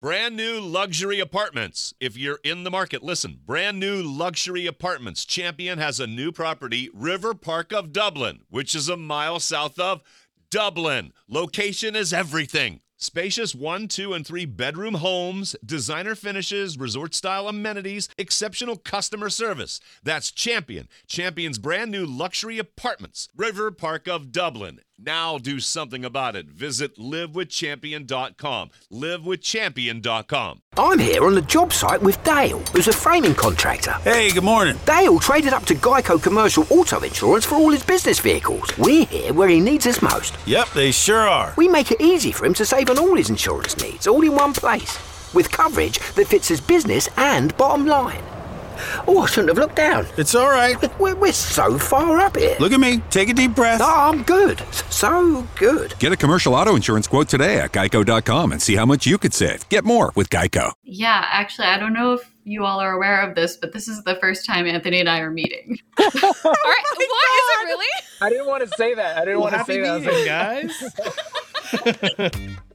Brand new luxury apartments. If you're in the market, listen. Brand new luxury apartments. Champion has a new property, River Park of Dublin, which is a mile south of Dublin. Location is everything. Spacious 1, 2, and 3 bedroom homes, designer finishes, resort-style amenities, exceptional customer service. That's Champion. Champion's brand new luxury apartments, River Park of Dublin. Now do something about it. Visit livewithchampion.com. Livewithchampion.com. I'm here on the job site with Dale, who's a framing contractor. Hey, good morning. Dale traded up to Geico Commercial Auto Insurance for all his business vehicles. We're here where he needs us most. Yep, they sure are. We make it easy for him to save on all his insurance needs, all in one place, with coverage that fits his business and bottom line. Oh, I shouldn't have looked down. It's all right. We're so far up here. Look at me. Take a deep breath. Oh, I'm good. So good. Get a commercial auto insurance quote today at geico.com and see how much you could save. Get more with Geico. Yeah, actually, I don't know if you all are aware of this, but this is the first time Anthony and I are meeting. All right, what? Is it really? I didn't want to say that. I didn't want to say that. Happy meeting, guys.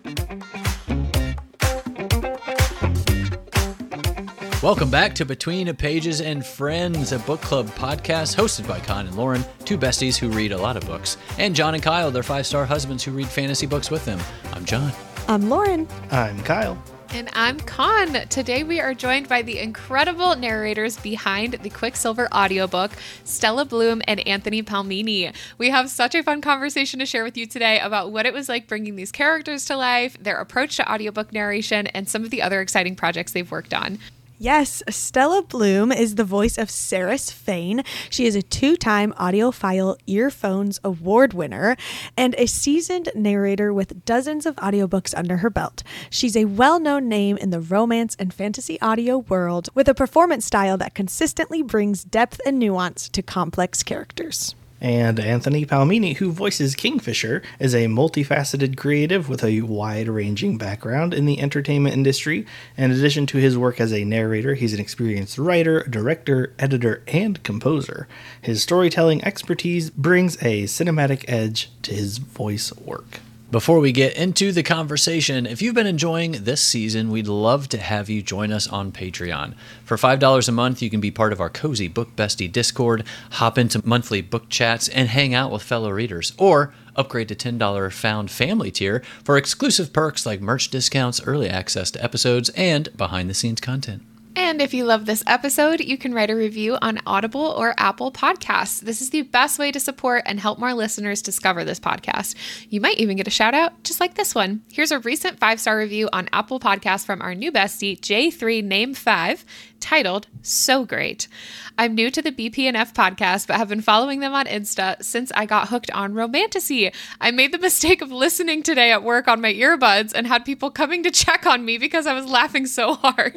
Welcome back to Between Pages and Friends, a book club podcast hosted by Con and Lauren, two besties who read a lot of books, and John and Kyle, their 5-star husbands who read fantasy books with them. I'm John. I'm Lauren. I'm Kyle. And I'm Con. Today we are joined by the incredible narrators behind the Quicksilver audiobook, Stella Bloom and Anthony Palmini. We have such a fun conversation to share with you today about what it was like bringing these characters to life, their approach to audiobook narration, and some of the other exciting projects they've worked on. Yes, Stella Bloom is the voice of Saris Fane. She is a 2-time AudioFile Earphones Award winner and a seasoned narrator with dozens of audiobooks under her belt. She's a well-known name in the romance and fantasy audio world with a performance style that consistently brings depth and nuance to complex characters. And Anthony Palmini, who voices Kingfisher, is a multifaceted creative with a wide-ranging background in the entertainment industry. In addition to his work as a narrator, he's an experienced writer, director, editor, and composer. His storytelling expertise brings a cinematic edge to his voice work. Before we get into the conversation, if you've been enjoying this season, we'd love to have you join us on Patreon. For $5 a month, you can be part of our Cozy Book Bestie Discord, hop into monthly book chats, and hang out with fellow readers. Or upgrade to $10 Found Family tier for exclusive perks like merch discounts, early access to episodes, and behind-the-scenes content. And if you love this episode, you can write a review on Audible or Apple Podcasts. This is the best way to support and help more listeners discover this podcast. You might even get a shout out just like this one. Here's a recent 5-star review on Apple Podcasts from our new bestie, J3 Name 5, titled So Great. I'm new to the BPNF podcast, but have been following them on Insta since I got hooked on Romantasy. I made the mistake of listening today at work on my earbuds and had people coming to check on me because I was laughing so hard.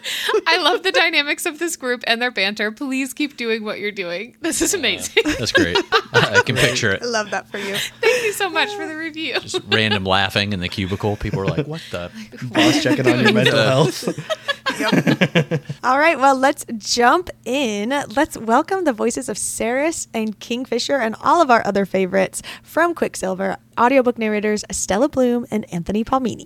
I love the dynamics of this group and their banter. Please keep doing what you're doing. This is amazing. That's great. I can picture it. I love that for you. Thank you so much for the review. Just random laughing in the cubicle. People are like, what the? Boss checking on your mental health. Yep. All right, well, let's jump in. Let's welcome the voices of Saris and Kingfisher and all of our other favorites from Quicksilver, audiobook narrators Stella Bloom and Anthony Palmini.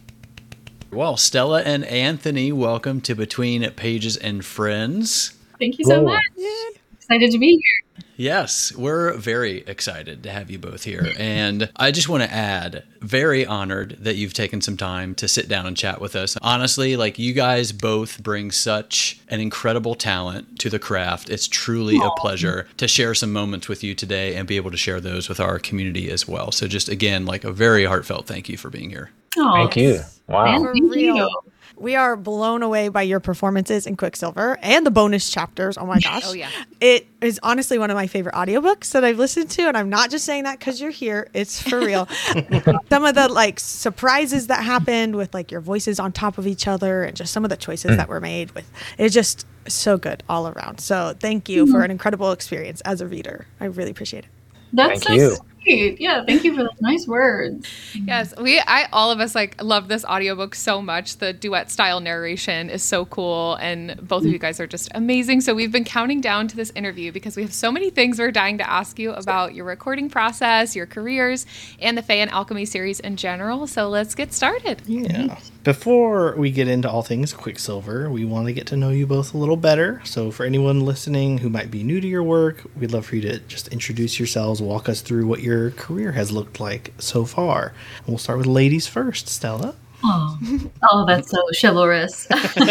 Well, Stella and Anthony, welcome to Between Pages and Friends. Thank you so much. Excited to be here. Yes, we're very excited to have you both here. And I just want to add, very honored that you've taken some time to sit down and chat with us. Honestly, like, you guys both bring such an incredible talent to the craft. It's truly a pleasure to share some moments with you today and be able to share those with our community as well. So just, again, like, a very heartfelt thank you for being here. Thank you. Wow. For real. We are blown away by your performances in Quicksilver and the bonus chapters. Oh my gosh. Oh yeah. It is honestly one of my favorite audiobooks that I've listened to. And I'm not just saying that because you're here. It's for real. Some of the like surprises that happened with like your voices on top of each other and just some of the choices that were made with it's just so good all around. So thank you for an incredible experience as a reader. I really appreciate it. That's Thank you. Sweet. sweet. Yeah, thank you for those nice words. Yes, all of us like love this audiobook so much. The duet style narration is so cool, and both of you guys are just amazing. So we've been counting down to this interview because we have so many things we're dying to ask you about your recording process, your careers, and the Fae and Alchemy series in general. So let's get started. Yeah. Before we get into all things Quicksilver, we want to get to know you both a little better. So for anyone listening who might be new to your work, we'd love for you to just introduce yourselves, walk us through what your career has looked like so far. We'll start with ladies first. Stella? Oh, that's so chivalrous.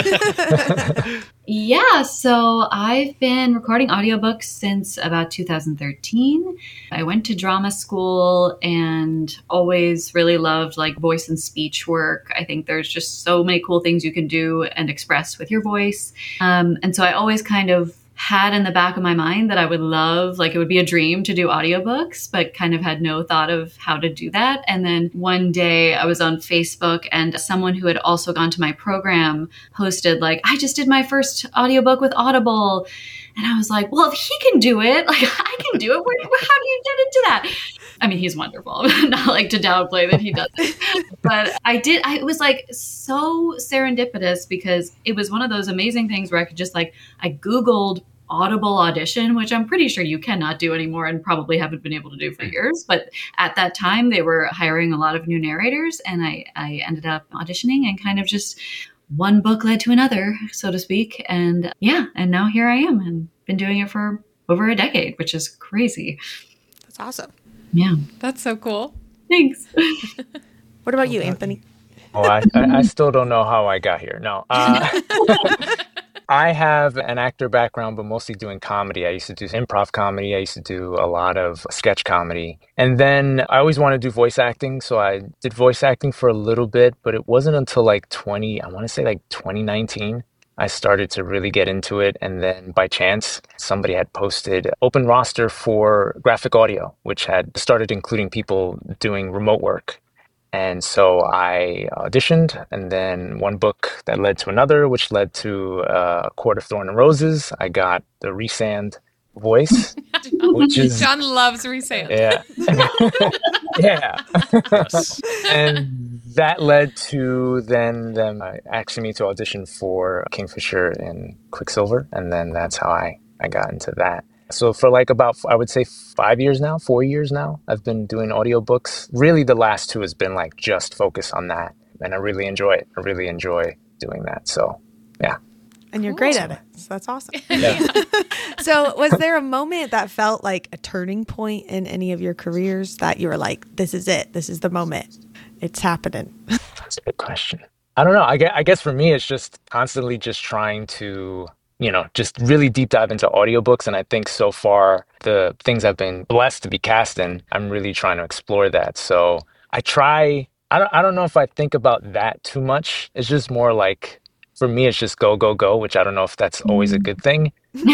Yeah, so I've been recording audiobooks since about 2013. I went to drama school and always really loved like voice and speech work. I think there's just so many cool things you can do and express with your voice. And so I always kind of had in the back of my mind that I would love, like it would be a dream to do audiobooks, but kind of had no thought of how to do that. And then one day I was on Facebook and someone who had also gone to my program posted like, I just did my first audiobook with Audible. And I was like, well, if he can do it, like I can do it. How do you get into that? I mean, he's wonderful. Not like to downplay that he does it. But it was like so serendipitous because it was one of those amazing things where I could just like, I Googled Audible audition, which I'm pretty sure you cannot do anymore and probably haven't been able to do for years. But at that time, they were hiring a lot of new narrators and I ended up auditioning and kind of just one book led to another, so to speak. And yeah, and now here I am and been doing it for over a decade, which is crazy. That's awesome. Yeah. That's so cool. Thanks. What about you, Anthony? Well, I still don't know how I got here. No. I have an actor background, but mostly doing comedy. I used to do improv comedy. I used to do a lot of sketch comedy. And then I always wanted to do voice acting. So I did voice acting for a little bit, but it wasn't until like 2019, I started to really get into it. And then by chance, somebody had posted open roster for graphic audio, which had started including people doing remote work. And so I auditioned, and then one book that led to another, which led to Court of Thorn and Roses. I got the Rhysand voice, which is... John loves Rhysand. Yeah. Yeah. And that led to then them asking me to audition for Kingfisher and Quicksilver, and then that's how I got into that. So for like about, I would say 4 years now, I've been doing audiobooks. Really the last 2 has been like just focus on that. And I really enjoy it. I really enjoy doing that. So yeah. And you're great at it. So that's awesome. Yeah. So was there a moment that felt like a turning point in any of your careers that you were like, this is it. This is the moment. It's happening. That's a good question. I don't know. I guess for me, it's just constantly just trying to, just really deep dive into audiobooks. And I think so far, the things I've been blessed to be cast in, I'm really trying to explore that. So I don't know if I think about that too much. It's just more like, for me, it's just go, go, go, which I don't know if that's always a good thing.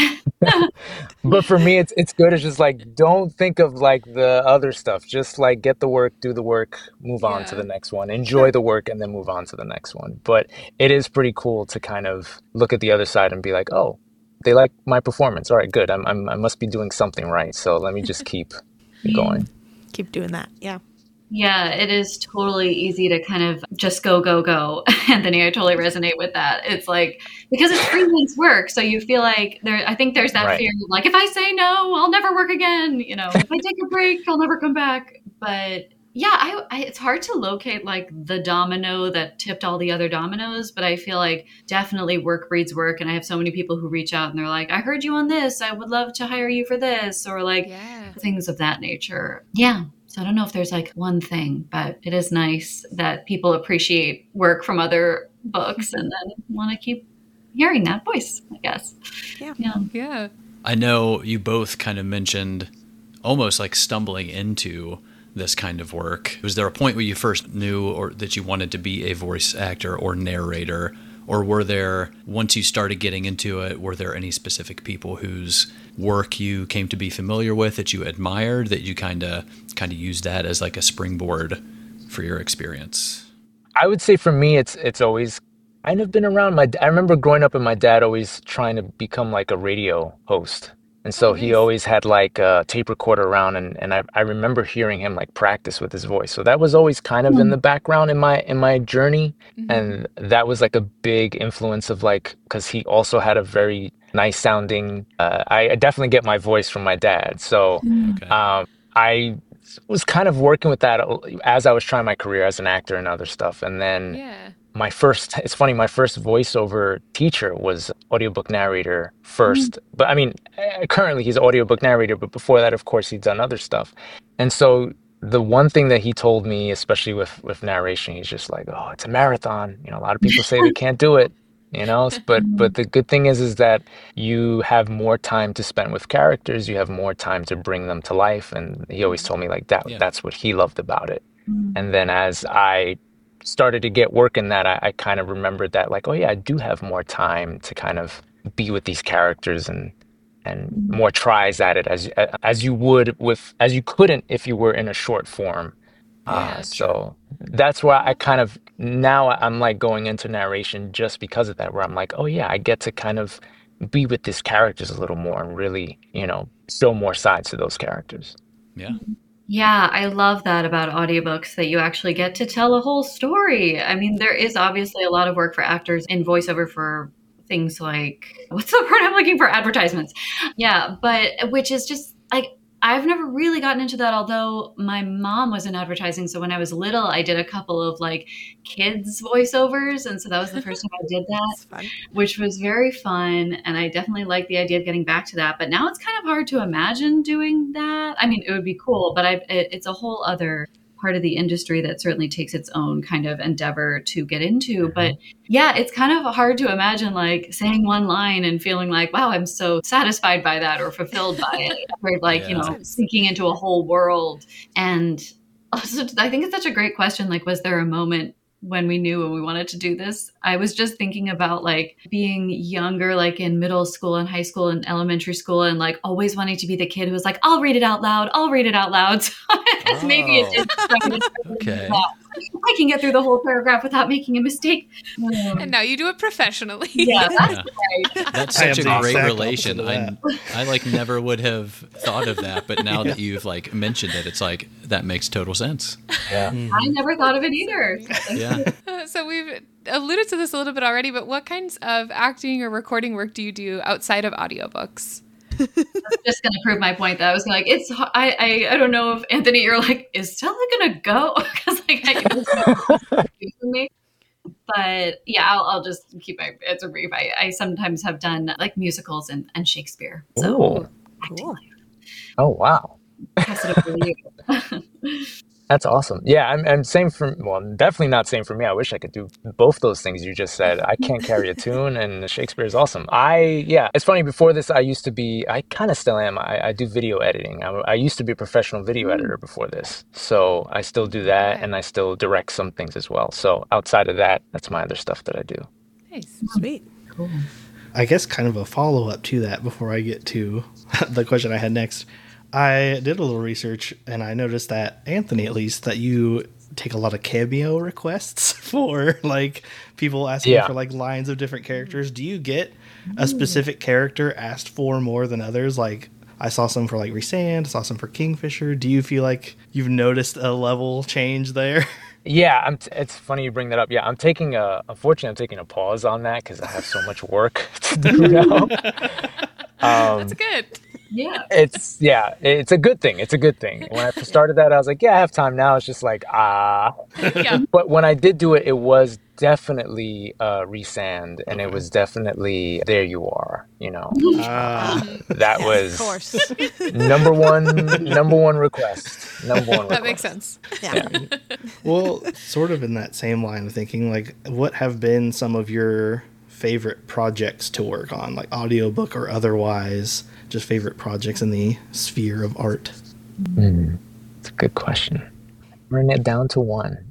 But for me, it's good. It's just like, don't think of like the other stuff. Just like get the work, do the work, move on to the next one, enjoy the work, and then move on to the next one. But it is pretty cool to kind of look at the other side and be like, oh, they like my performance. All right, good. I must be doing something right. So let me just keep going. Keep doing that. Yeah. Yeah, it is totally easy to kind of just go, go, go. Anthony, I totally resonate with that. It's like, because it's freelance work. So you feel like I think there's that fear of like, if I say no, I'll never work again. If I take a break, I'll never come back. But yeah, it's hard to locate like the domino that tipped all the other dominoes. But I feel like definitely work breeds work. And I have so many people who reach out and they're like, I heard you on this. I would love to hire you for this. Or like things of that nature. Yeah. So I don't know if there's like one thing, but it is nice that people appreciate work from other books and then want to keep hearing that voice, I guess. Yeah. I know you both kind of mentioned almost like stumbling into this kind of work. Was there a point where you first knew or that you wanted to be a voice actor or narrator? Or were there, once you started getting into it, were there any specific people whose work you came to be familiar with that you admired, that you kind of used that as like a springboard for your experience? I would say for me, it's always kind of been around. I remember growing up and my dad always trying to become like a radio host. And so he always had like a tape recorder around, and I remember hearing him like practice with his voice. So that was always kind of in the background in my journey. And that was like a big influence of like, because he also had a very nice sounding, I definitely get my voice from my dad. So I was kind of working with that as I was trying my career as an actor and other stuff. And then it's funny, my first voiceover teacher was audiobook narrator first. But I mean, currently he's an audiobook narrator, but before that, of course, he'd done other stuff. And so the one thing that he told me, especially with narration, he's just like, oh, it's a marathon. You know, a lot of people say they can't do it, you know, but the good thing is that you have more time to spend with characters. You have more time to bring them to life. And he always told me like that. That's what he loved about it. And then as I started to get work in that, I kind of remembered that like, oh yeah, I do have more time to kind of be with these characters and more tries at it as you couldn't if you were in a short form. So that's why I kind of, now I'm like going into narration just because of that, where I'm like, oh yeah, I get to kind of be with these characters a little more and really, you know, show more sides to those characters. Yeah. Yeah, I love that about audiobooks, that you actually get to tell a whole story. I mean, there is obviously a lot of work for actors in voiceover for things like, what's the word I'm looking for? Advertisements. Yeah, but which is just like, I've never really gotten into that, although my mom was in advertising. So when I was little, I did a couple of like kids voiceovers. And so that was the first time I did that, which was very fun. And I definitely like the idea of getting back to that. But now it's kind of hard to imagine doing that. I mean, it would be cool, but it's a whole other part of the industry that certainly takes its own kind of endeavor to get into. But yeah, it's kind of hard to imagine like saying one line and feeling like, wow, I'm so satisfied by that or fulfilled by it. Or like, you know, sinking into a whole world. And also, I think it's such a great question. Like, was there a moment when we knew when we wanted to do this? I was just thinking about like being younger, like in middle school and high school and elementary school, and like always wanting to be the kid who was like, I'll read it out loud. I'll read it out loud. So maybe it did. Okay. I can get through the whole paragraph without making a mistake. And now you do it professionally. Yeah, that's right. That's such a great relation. I like never would have thought of that, but now that you've like mentioned it, it's like that makes total sense. Yeah. I never thought of it either. Yeah. So we've alluded to this a little bit already, but what kinds of acting or recording work do you do outside of audiobooks? I'm just going to prove my point that I was like, I don't know if Anthony, you're like, is Stella going to go? Because like, I me. But yeah, I'll just keep my answer brief. I sometimes have done like musicals and Shakespeare. So, cool. Oh, wow. Pass it over to you. That's awesome. Yeah, and same for, well, definitely not same for me. I wish I could do both those things you just said. I can't carry a tune, and Shakespeare is awesome. It's funny, before this, I kind of still am. I do video editing. I used to be a professional video editor before this. So I still do that, and I still direct some things as well. So outside of that, that's my other stuff that I do. Nice. Sweet. Cool. I guess kind of a follow-up to that before I get to the question I had next. I did a little research, and I noticed that, Anthony at least, that you take a lot of cameo requests for like people asking for like lines of different characters. Do you get a specific character asked for more than others? Like I saw some for like Rhysand, saw some for Kingfisher. Do you feel like you've noticed a level change there? Yeah, it's funny you bring that up. Yeah, unfortunately, I'm taking a pause on that because I have so much work to do now. That's good. Yeah. It's a good thing. It's a good thing. When I started that, I was like, yeah, I have time now. It's just like, Yeah. But when I did do it, it was definitely Rhysand, and it was definitely There You Are, you know. That was, of course, number one request. Number one request. That makes sense. Yeah. Well, sort of in that same line of thinking, like, what have been some of your favorite projects to work on, like audiobook or otherwise, just favorite projects in the sphere of art? It's a good question. Bring it down to one.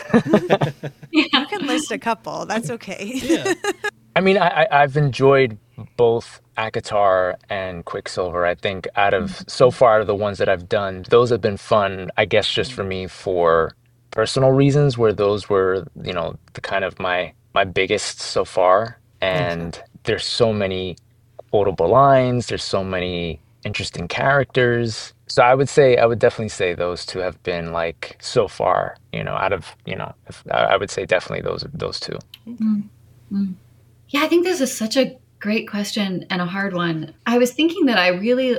You can list a couple. That's okay. Yeah. I mean, I've enjoyed both ACOTAR and Quicksilver. I think out of the ones that I've done, those have been fun, I guess, just for me for personal reasons, where those were, you know, the kind of my biggest so far. And there's so many quotable lines. There's so many interesting characters. So I would definitely say those two have been like so far, out of, I would say definitely those two. Mm-hmm. Yeah, I think this is such a great question and a hard one. I was thinking that I really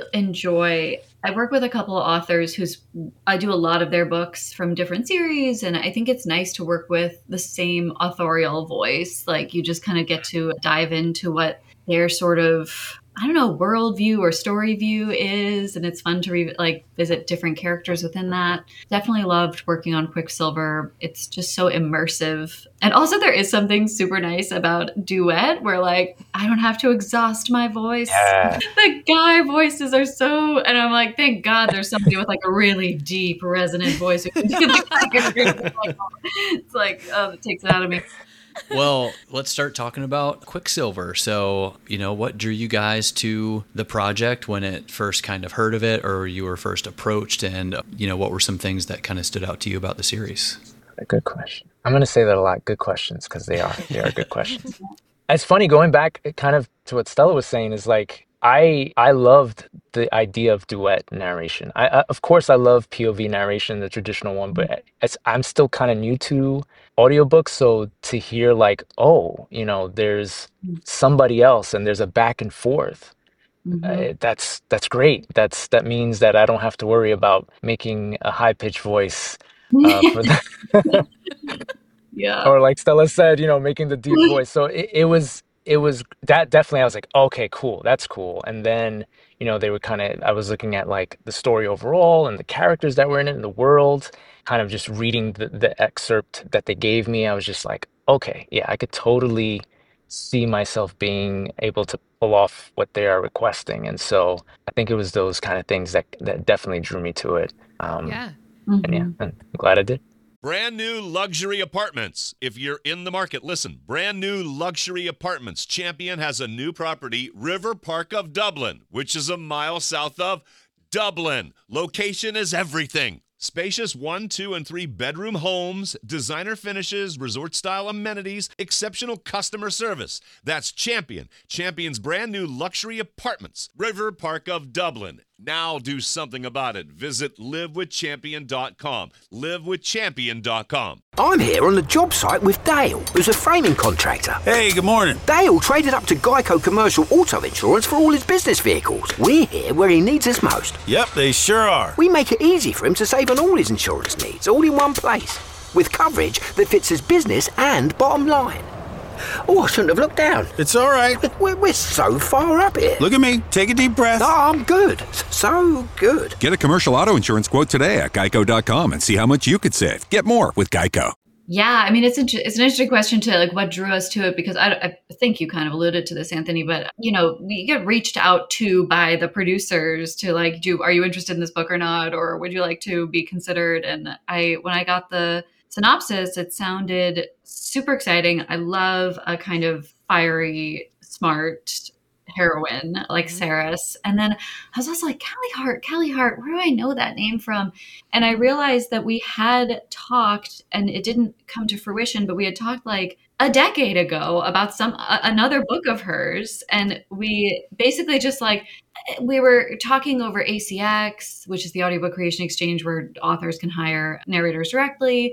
I work with a couple of authors I do a lot of their books from different series. And I think it's nice to work with the same authorial voice. Like you just kind of get to dive into what their sort of, I don't know, worldview or story view is. And it's fun to visit different characters within that. Definitely loved working on Quicksilver. It's just so immersive. And also there is something super nice about duet where like, I don't have to exhaust my voice. Yeah. The guy voices are so, and I'm like, thank God there's somebody with like a really deep resonant voice who can do the It's like, oh, it takes it out of me. Well, let's start talking about Quicksilver. So, what drew you guys to the project when it first kind of heard of it, or you were first approached, and, what were some things that kind of stood out to you about the series? A good question. I'm going to say that a lot. Good questions, because they are good questions. It's funny, going back kind of to what Stella was saying is like, I loved the idea of duet narration. Of course, I love POV narration, the traditional one, but I'm still kind of new to audiobooks. So to hear like, there's somebody else and there's a back and forth. That's great. That means that I don't have to worry about making a high pitched voice for the yeah. Or like Stella said, making the deep voice. So it was that definitely, I was like, okay, cool. That's cool. And then, they were I was looking at like the story overall and the characters that were in it and the world, kind of just reading the excerpt that they gave me. I was just like, okay, yeah, I could totally see myself being able to pull off what they are requesting. And so I think it was those kind of things that definitely drew me to it. Yeah. And yeah, I'm glad I did. Brand new luxury apartments. If you're in the market, listen. Brand new luxury apartments. Champion has a new property, River Park of Dublin, which is a mile south of Dublin. Location is everything. Spacious 1, 2, and 3 bedroom homes, designer finishes, resort-style amenities, exceptional customer service. That's Champion. Champion's brand new luxury apartments, River Park of Dublin. Now do something about it. Visit livewithchampion.com. Livewithchampion.com. I'm here on the job site with Dale, who's a framing contractor. Hey, good morning. Dale traded up to Geico Commercial Auto Insurance for all his business vehicles. We're here where he needs us most. Yep, they sure are. We make it easy for him to save on all his insurance needs, all in one place, with coverage that fits his business and bottom line. Oh, I shouldn't have looked down. It's all right. We're so far up here. Look at me. Take a deep breath. Oh, I'm good. So good. Get a commercial auto insurance quote today at geico.com and see how much you could save. Get more with Geico. Yeah, I mean, it's an interesting question to like what drew us to it, because I think you kind of alluded to this, Anthony, but we get reached out to by the producers to like, are you interested in this book or not? Or would you like to be considered? And when I got the synopsis, it sounded super exciting. I love a kind of fiery, smart heroine like Saris. And then I was also like, Callie Hart, where do I know that name from? And I realized that we had talked, and it didn't come to fruition, but we had talked like a decade ago about another book of hers. And we basically just we were talking over ACX, which is the Audiobook Creation Exchange, where authors can hire narrators directly.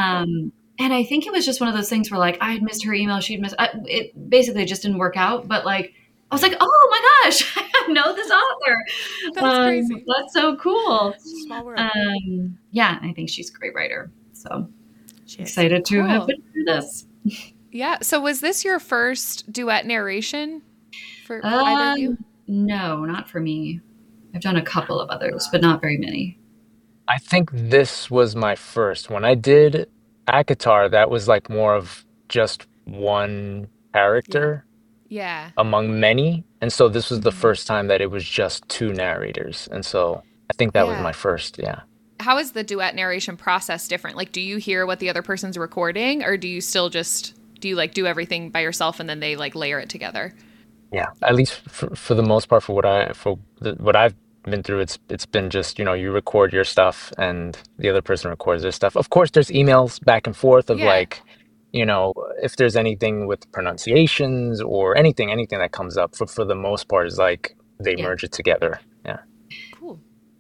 And I think it was just one of those things where like I had missed her email, she'd missed it. Basically just didn't work out. But like I was like, oh my gosh, I know this author. That's crazy. That's so cool. Small world. Yeah, I think she's a great writer. So excited to have been through this. Yeah. So was this your first duet narration for either of you? No, not for me. I've done a couple of others, but not very many. I think this was my first. When I did ACOTAR, that was like more of just one character among many. And so this was the first time that it was just two narrators. And so I think that was my first, How is the duet narration process different? Like, do you hear what the other person's recording, or do you still do you like do everything by yourself and then they like layer it together? Yeah, at least for the most part, for what I've been through, it's been just, you record your stuff and the other person records their stuff. Of course, there's emails back and forth of like, if there's anything with pronunciations or anything that comes up, for the most part is like they merge it together. Yeah.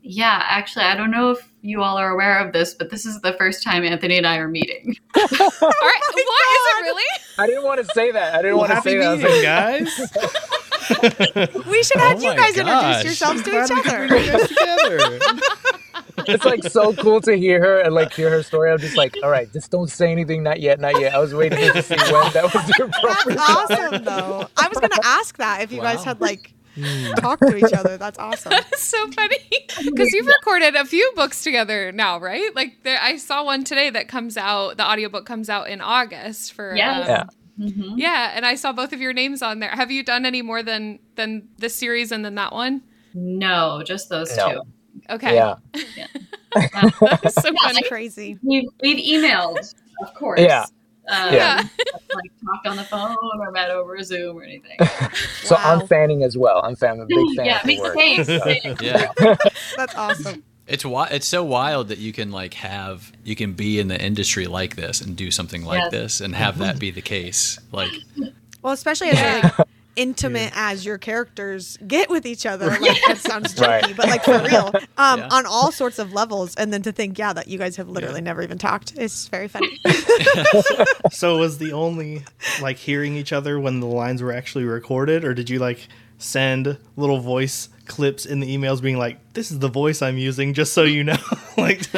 Yeah, actually, I don't know if you all are aware of this, but this is the first time Anthony and I are meeting. All right, what is it really? I didn't want to say that. I didn't want to happy say that. I was meeting, like, guys. We should have Oh you my guys gosh. introduce yourselves to Glad each we could other. bring you guys together. it's like so cool to hear her and like hear her story. I'm just like, all right, just don't say anything. Not yet, not yet. I was waiting to see when that was the appropriate That's time. awesome, though. I was gonna ask that if you guys Wow. had like talked to each other. That's awesome. That is so funny because you've recorded a few books together now, right? Like I saw one today that comes out. The audiobook comes out in August for Yes. Yeah. yeah, and I saw both of your names on there. Have you done any more than this series and then that one? No, just those No. two. Okay, Yeah. that's so funny. That's crazy. We've emailed, of course. Yeah. Yeah. Like talked on the phone or met over Zoom or anything. So Wow. I'm fanning as well. I'm a big fan Yeah, of the me work. same. Yeah. That's awesome. It's so wild that you can you can be in the industry like this and do something like Yes. this and have that be the case. Like, Well, especially as like, intimate as your characters get with each other. Like that sounds jokey, Right. but like for real, Yeah. on all sorts of levels. And then to think, that you guys have literally never even talked. It's very funny. So was the only like hearing each other when the lines were actually recorded, or did you like send little voice clips in the emails being like, "This is the voice I'm using, just so you know"? Like,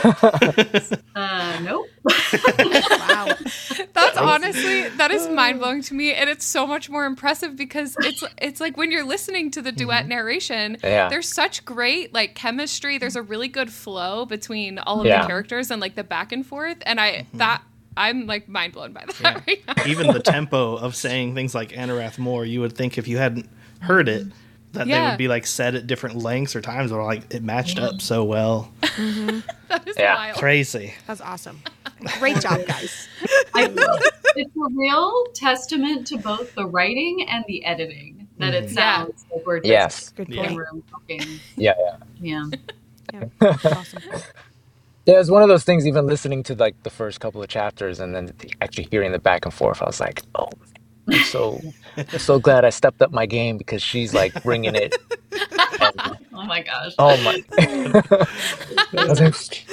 Nope. Wow. That's honestly, that is mind blowing to me, and it's so much more impressive because it's like when you're listening to the duet narration, Yeah. there's such great like chemistry. There's a really good flow between all of Yeah. the characters and like the back and forth, and I'm like mind blown by that right now. even the tempo of saying things like Anarath Moore, you would think if you hadn't heard it, that they Yeah. would be like said at different lengths or times, or like it matched up so well. That is Yeah. wild. Crazy. That's awesome. Great job, guys. It's a real testament to both the writing and the editing that it sounds like we're just Yes. Good in point. room talking. Yeah. Yeah. Yeah. That's awesome. Yeah, it's one of those things, even listening to like the first couple of chapters and then actually hearing the back and forth, I was like, oh, I'm so glad I stepped up my game because she's like bringing it. And, Oh my gosh. oh my. I was like,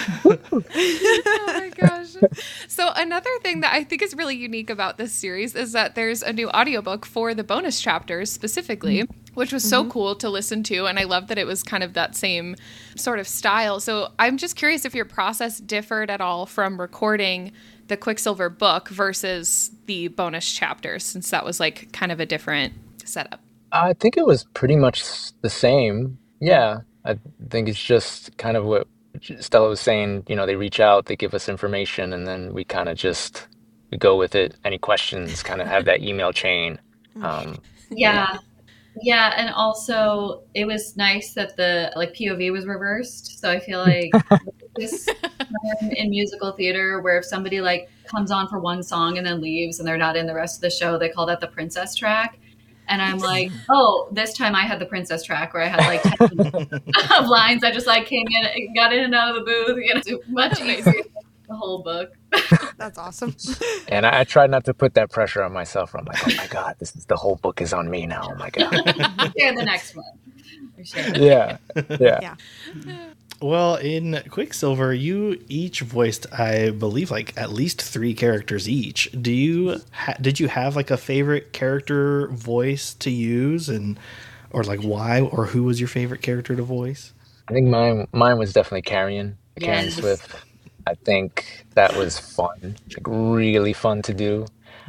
Oh my gosh. So another thing that I think is really unique about this series is that there's a new audiobook for the bonus chapters specifically, which was so cool to listen to. And I love that it was kind of that same sort of style. So I'm just curious if your process differed at all from recording the Quicksilver book versus the bonus chapters, since that was like kind of a different setup. I think it was pretty much the same. Yeah, I think it's just kind of what Stella was saying. You know, they reach out, they give us information, and then we kind of just we go with it. Any questions, kind of have that email chain. Yeah. Yeah, and also it was nice that the like POV was reversed. So I feel like this time in musical theater where if somebody like comes on for one song and then leaves and they're not in the rest of the show, they call that the princess track. And I'm like, oh, this time I had the princess track where I had like 10 of lines. I just like came in, got in and out of the booth. You know, it's much easier. The whole book. That's awesome. And I tried not to put that pressure on myself. I'm like, oh my God, this is the whole book is on me now. Oh my God. Share the next one. Yeah. Yeah. Well, in Quicksilver, you each voiced, I believe, like at least 3 characters each. Did you have like a favorite character voice to use, or like why, or who was your favorite character to voice? I think mine was definitely Carrion Yes. Swift. I think that was fun, like really fun to do.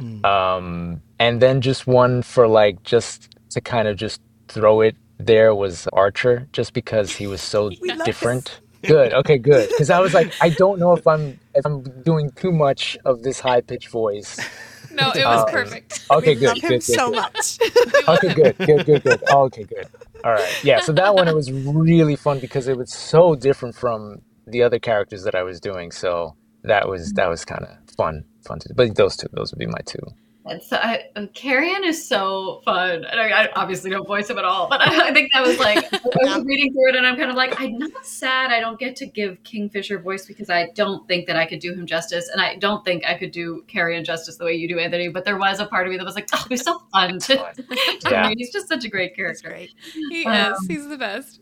And then just one for like just to kind of just throw it there was Archer, just because he was so different. Good. Okay, good. Because I was like, I don't know if I'm doing too much of this high pitched voice. No, it was perfect. Okay, We good. love him Good. so Good. much. Okay, good. Okay, good. All right. Yeah. So that one, it was really fun because it was so different from the other characters that I was doing. So that was kind of fun to do. But those would be my two. And so Carrion is so fun. And I obviously don't voice him at all, but I think that was like, I was reading through it and I'm kind of like, I'm not sad I don't get to give Kingfisher voice because I don't think that I could do him justice. And I don't think I could do Carrion justice the way you do, Anthony. But there was a part of me that was like, oh, he's so fun. Yeah. He's just such a great character. Great. He is. He's the best.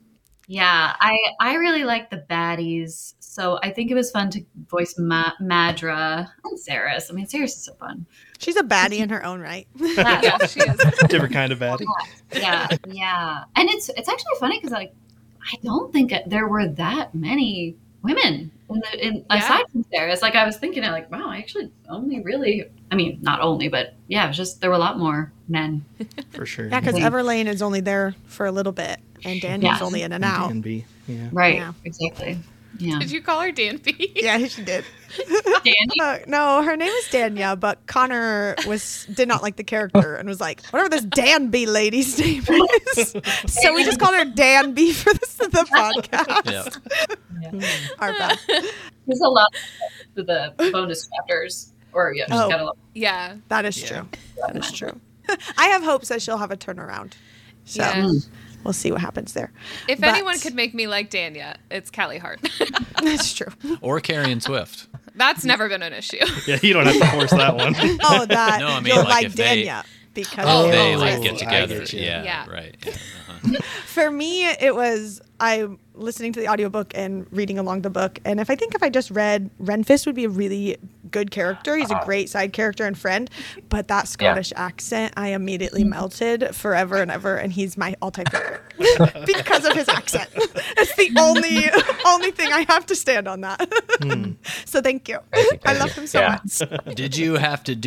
Yeah, I really like the baddies, so I think it was fun to voice Madra and Saris. I mean, Saris is so fun. She's a baddie in her own right. Yeah, she is. Different kind of baddie. Yeah, and it's actually funny because like I don't think there were that many women aside from Saris. Like I was thinking, like wow, I actually only really. I mean, not only, but yeah, it was just there were a lot more men. For sure. Yeah, because Everlane is only there for a little bit, and Danny's only in and out. Danby, yeah. Right, Yeah. exactly. Yeah. Did you call her Danby? Yeah, she did. Danny? No, her name is Danya, but Connor did not like the character and was like, whatever this Danby lady's name is. So we just called her Danby for the podcast. Yeah. Our bad. There's a lot to the bonus chapters. Or yeah, just gotta look. Yeah. That is true. That is true. I have hopes that she'll have a turnaround. So we'll see what happens there. If anyone could make me like Danya, it's Callie Hart. That's true. Or Carrion Swift. That's never been an issue. Yeah, you don't have to force that one. Oh, that. No, I mean, you'll like, like if they- Danya. Because They of like this. get together. I get you. Yeah, right. Yeah. For me, it was I'm listening to the audiobook and reading along the book. And if I just read, Renfist would be a really good character. He's a great side character and friend. But that Scottish accent, I immediately melted forever and ever. And he's my all-time favorite because of his accent. It's the only thing I have to stand on that. So thank you. I love him so much. Did you have to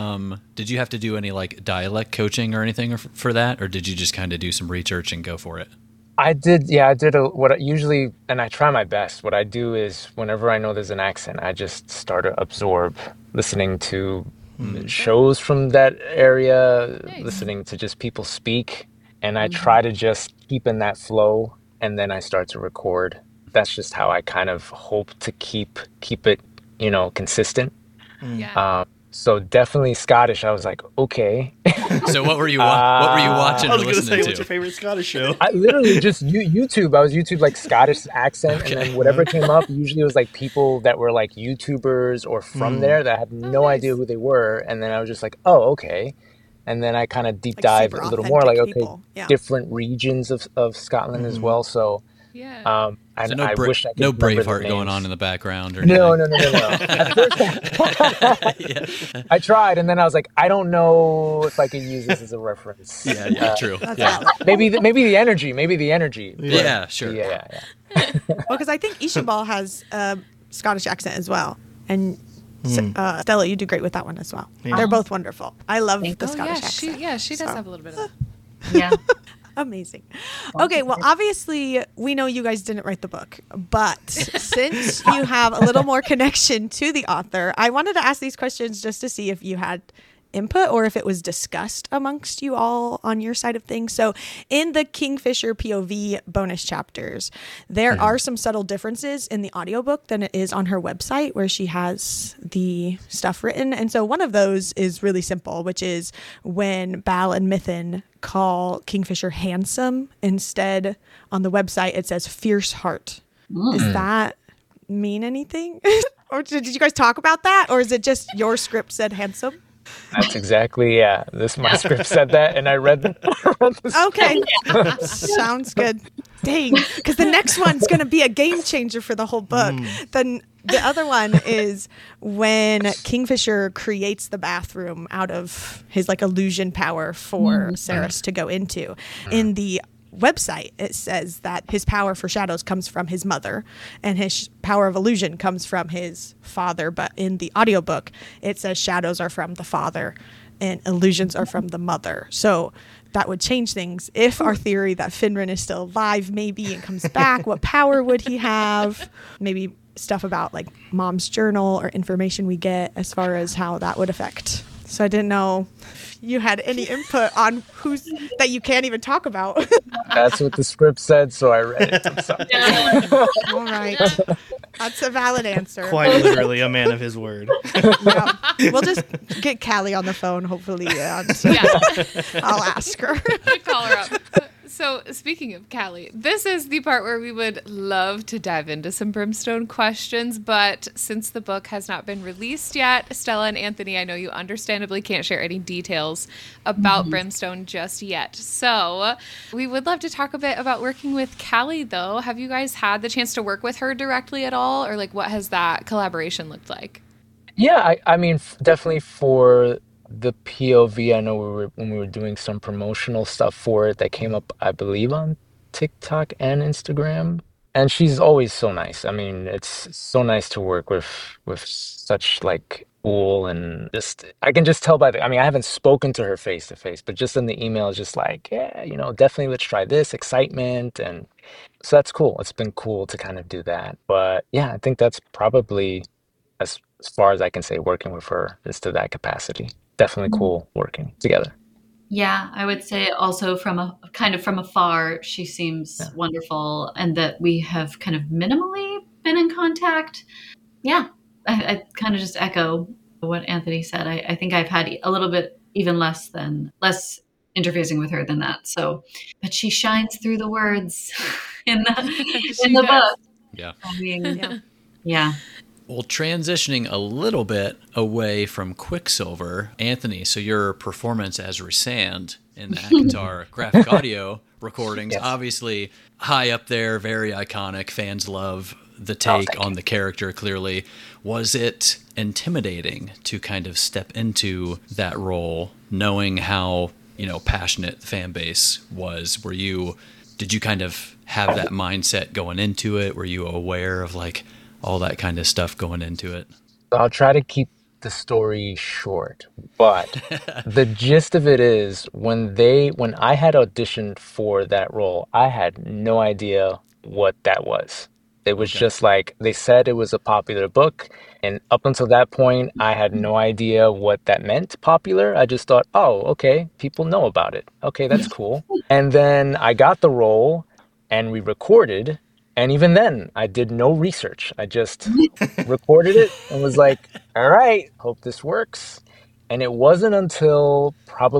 do any like dialect coaching or anything for that, or did you just kind of do some research and go for it? I did what I usually, and I try my best. What I do is whenever I know there's an accent, I just start to absorb listening to shows from that area, listening to just people speak, and I try to just keep in that flow, and then I start to record. That's just how I kind of hope to keep it, consistent. Yeah. So definitely Scottish. I was like, okay. So what were you watching I or was going to say, listening what's your to? favorite Scottish show? I literally just YouTube. I was YouTube like Scottish accent, and then whatever came up, usually it was like people that were like YouTubers or from there that I had no idea who they were, and then I was just like, oh, okay. And then I kind of deep dive super a little more, like, okay, people. Yeah. different regions of Scotland as well. So, Yeah. I So no wish I could no remember the Braveheart going names. on in the background or No. anything. At first, I tried, and then I was like, I don't know if I could use this as a reference. Yeah, true. Yeah. Maybe the energy. Yeah, sure. Yeah. Well, because I think Ishabal has a Scottish accent as well. And Stella, you do great with that one as well. Yeah. They're both wonderful. I love the Scottish accent. She does have a little bit of that. Yeah. Amazing. Okay, well, obviously, we know you guys didn't write the book, but since you have a little more connection to the author, I wanted to ask these questions just to see if you had input or if it was discussed amongst you all on your side of things. So in the Kingfisher POV bonus chapters, there are some subtle differences in the audiobook than it is on her website where she has the stuff written. And so one of those is really simple, which is when Bal and Mythen call Kingfisher handsome. Instead, on the website, it says fierce heart. Does that mean anything? Or did you guys talk about that? Or is it just your script said handsome? That's exactly, my script said that, and I read the Okay. Sounds good. Dang. Because the next one's going to be a game changer for the whole book. Then the other one is when Kingfisher creates the bathroom out of his like illusion power for Saris to go into. In the website, it says that his power for shadows comes from his mother and his power of illusion comes from his father. But in the audiobook, it says shadows are from the father and illusions are from the mother. So that would change things. If our theory that Finran is still alive maybe and comes back, what power would he have? Maybe stuff about like mom's journal or information we get as far as how that would affect. So I didn't know if you had any input on who's that you can't even talk about. That's what the script said, so I read it. I'm sorry. All right. That's a valid answer. Quite literally a man of his word. Yeah. We'll just get Callie on the phone, hopefully. And Yeah. I'll ask her. Call her up. So, speaking of Callie, this is the part where we would love to dive into some Brimstone questions, but since the book has not been released yet, Stella and Anthony, I know you understandably can't share any details about Brimstone just yet. So, we would love to talk a bit about working with Callie, though. Have you guys had the chance to work with her directly at all, or like what has that collaboration looked like? Yeah, I mean, definitely for the POV, I know when we were doing some promotional stuff for it that came up, I believe, on TikTok and Instagram. And she's always so nice. I mean, it's so nice to work with such like cool and just I can just tell by I mean, I haven't spoken to her face to face, but just in the email, it's just like, yeah, definitely let's try this, excitement. And so that's cool. It's been cool to kind of do that. But yeah, I think that's probably as far as I can say working with her is to that capacity. Definitely cool working together. Yeah, I would say also from afar, she seems wonderful, and that we have kind of minimally been in contact. Yeah, I kind of just echo what Anthony said. I think I've had a little bit even less interfacing with her than that. So, but she shines through the words in the book. Yeah. I mean, yeah. Well, transitioning a little bit away from Quicksilver, Anthony, so your performance as Rysand in the ACOTAR graphic audio recordings, obviously high up there, very iconic. Fans love the take on the character, clearly. Was it intimidating to kind of step into that role, knowing how, passionate the fan base was? Did you kind of have that mindset going into it? Were you aware of like all that kind of stuff going into it? I'll try to keep the story short, but the gist of it is when I had auditioned for that role, I had no idea what that was. It was just like, they said it was a popular book, and up until that point, I had no idea what that meant, popular. I just thought, oh, okay, people know about it. Okay, that's cool. And then I got the role, and we recorded. And even then, I did no research. I just recorded it and was like, all right, hope this works. And it wasn't until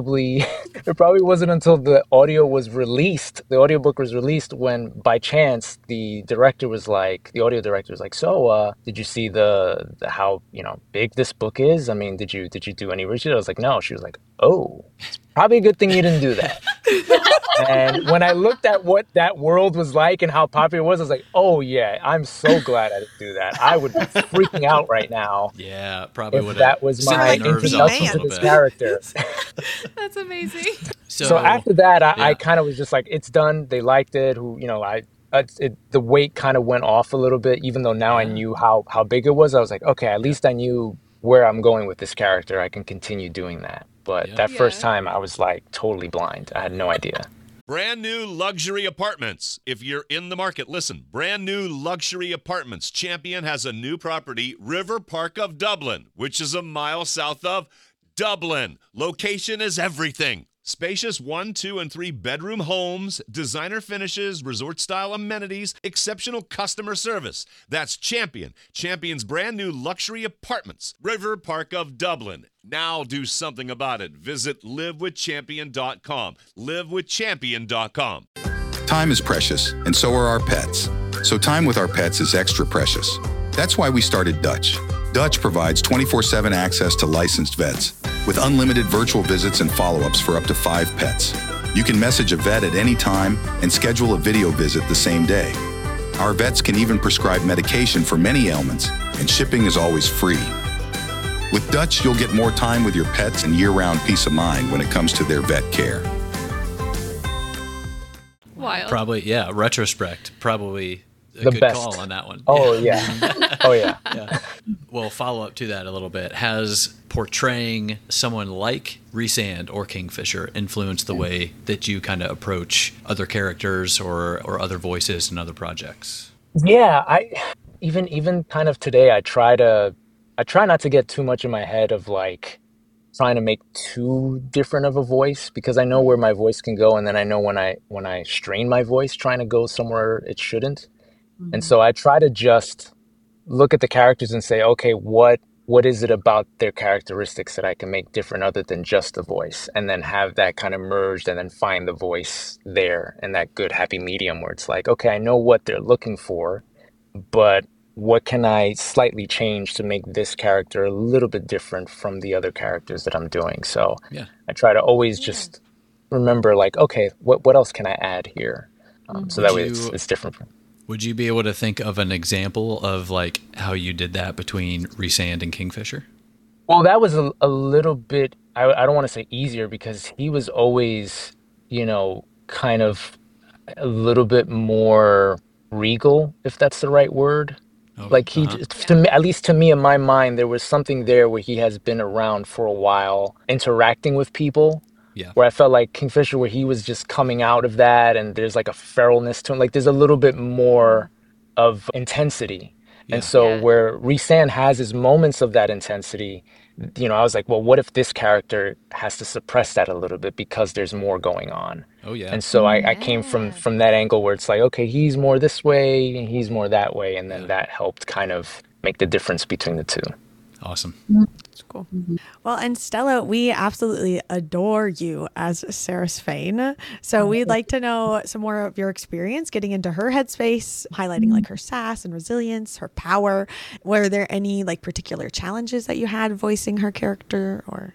the audio was released, the audiobook was released, when by chance the audio director was like, so did you see how big this book is? I mean, did you do any research? I was like, no. She was like, oh, it's probably a good thing you didn't do that. And when I looked at what that world was like and how popular it was, I was like, oh yeah, I'm so glad I didn't do that. I would be freaking out right now. Yeah, probably would. That was my introduction to this character. That's amazing. So after that, I kind of was just like, it's done. They liked it. The weight kind of went off a little bit, even though now I knew how big it was. I was like, okay, at least I knew where I'm going with this character. I can continue doing that. But that first time, I was like totally blind. I had no idea. Brand new luxury apartments. If you're in the market, listen. Brand new luxury apartments. Champion has a new property, River Park of Dublin, which is a mile south of Dublin. Location is everything. Spacious 1, 2, and 3 bedroom homes, designer finishes, resort-style amenities, exceptional customer service. That's Champion. Champion's brand new luxury apartments, River Park of Dublin. Now do something about it. Visit livewithchampion.com. livewithchampion.com. Time is precious, and so are our pets. So time with our pets is extra precious. That's why we started Dutch. Dutch provides 24/7 access to licensed vets with unlimited virtual visits and follow-ups for up to 5 pets. You can message a vet at any time and schedule a video visit the same day. Our vets can even prescribe medication for many ailments, and shipping is always free. With Dutch, you'll get more time with your pets and year-round peace of mind when it comes to their vet care. Wild. Probably, yeah, retrospect, probably a The good best. call on that one. Oh, yeah. Oh, yeah. Yeah. Well, follow up to that a little bit. Has portraying someone like Rysand or Kingfisher influenced the way that you kind of approach other characters or other voices in other projects? Yeah, even kind of today, I try not to get too much in my head of like trying to make too different of a voice, because I know where my voice can go, and then I know when I strain my voice trying to go somewhere it shouldn't. And so I try to just look at the characters and say, okay, what what is it about their characteristics that I can make different other than just the voice, and then have that kind of merged and then find the voice there and that good happy medium where it's like, okay, I know what they're looking for, but what can I slightly change to make this character a little bit different from the other characters that I'm doing? So I try to always just remember, like, okay, what else can I add here? So that way it's different. Would you be able to think of an example of like how you did that between Rhysand and Kingfisher? Well, that was a little bit, I don't want to say easier, because he was always, kind of a little bit more regal, if that's the right word. Like to me, at least to me, in my mind, there was something there where he has been around for a while, interacting with people. Yeah. Where I felt like Kingfisher, where he was just coming out of that, and there's like a feralness to him. Like there's a little bit more of intensity. And so where Rhysand has his moments of that intensity, I was like, well, what if this character has to suppress that a little bit because there's more going on? Oh, yeah. And so I came from that angle where it's like, okay, he's more this way and he's more that way. And then that helped kind of make the difference between the two. Awesome. That's cool. Well, and Stella, we absolutely adore you as Cerys Fane. So we'd like to know some more of your experience getting into her headspace, highlighting like her sass and resilience, her power. Were there any like particular challenges that you had voicing her character, or?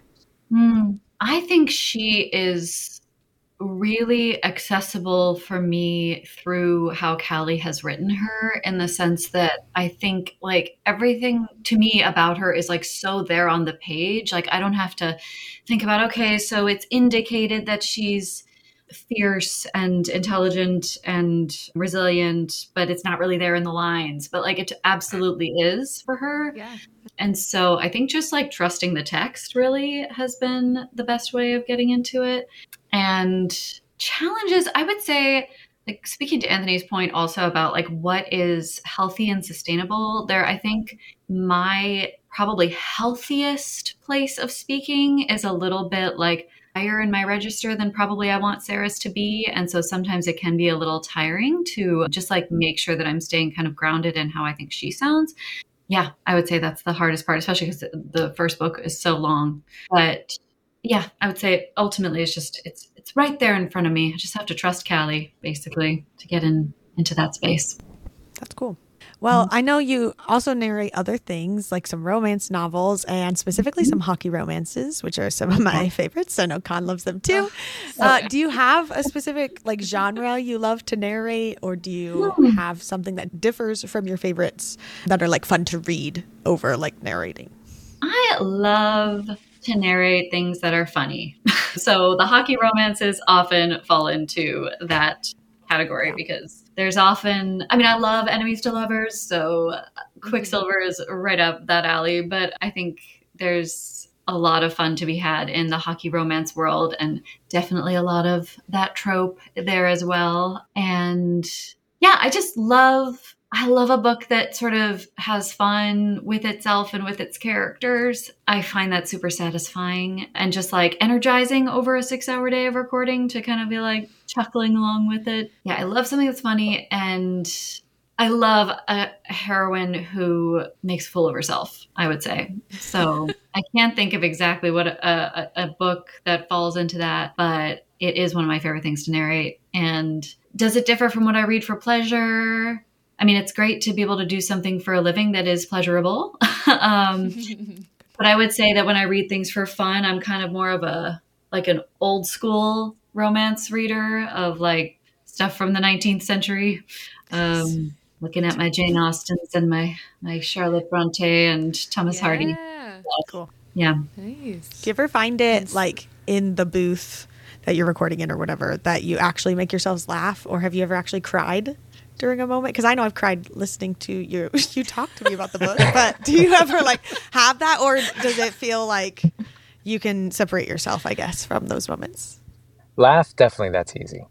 I think she is really accessible for me through how Callie has written her, in the sense that I think like everything to me about her is like so there on the page. Like I don't have to think about, okay, so it's indicated that she's fierce and intelligent and resilient, but it's not really there in the lines, but like it absolutely is for her. Yeah. And so I think just like trusting the text really has been the best way of getting into it. And challenges, I would say, like speaking to Anthony's point also about like what is healthy and sustainable there, I think my probably healthiest place of speaking is a little bit like higher in my register than probably I want Cerys to be. And so sometimes it can be a little tiring to just like make sure that I'm staying kind of grounded in how I think she sounds. Yeah, I would say that's the hardest part, especially because the first book is so long. But yeah, I would say ultimately it's just, it's right there in front of me. I just have to trust Callie basically to get into that space. That's cool. Well, I know you also narrate other things like some romance novels and specifically some hockey romances, which are some of my favorites. I know Con loves them too. Do you have a specific like genre you love to narrate, or do you have something that differs from your favorites that are like fun to read over like narrating? I love to narrate things that are funny. So the hockey romances often fall into that category because there's often, I love enemies to lovers, so Quicksilver is right up that alley, but I think there's a lot of fun to be had in the hockey romance world, and definitely a lot of that trope there as well. And yeah, I love a book that sort of has fun with itself and with its characters. I find that super satisfying and just like energizing over a 6-hour day of recording to kind of be like chuckling along with it. Yeah, I love something that's funny, and I love a heroine who makes a fool of herself, I would say. So I can't think of exactly what a book that falls into that, but it is one of my favorite things to narrate. And does it differ from what I read for pleasure? It's great to be able to do something for a living that is pleasurable. But I would say that when I read things for fun, I'm kind of more of an old school romance reader of like stuff from the 19th century. Looking at my Jane Austens and my Charlotte Bronte and Thomas Hardy. Cool. Yeah. Nice. Do you ever find it like in the booth that you're recording in or whatever that you actually make yourselves laugh, or have you ever actually cried during a moment? Because I know I've cried listening to you talk to me about the book, but do you ever like have that, or does it feel like you can separate yourself, I guess, from those moments? Laugh, definitely, that's easy.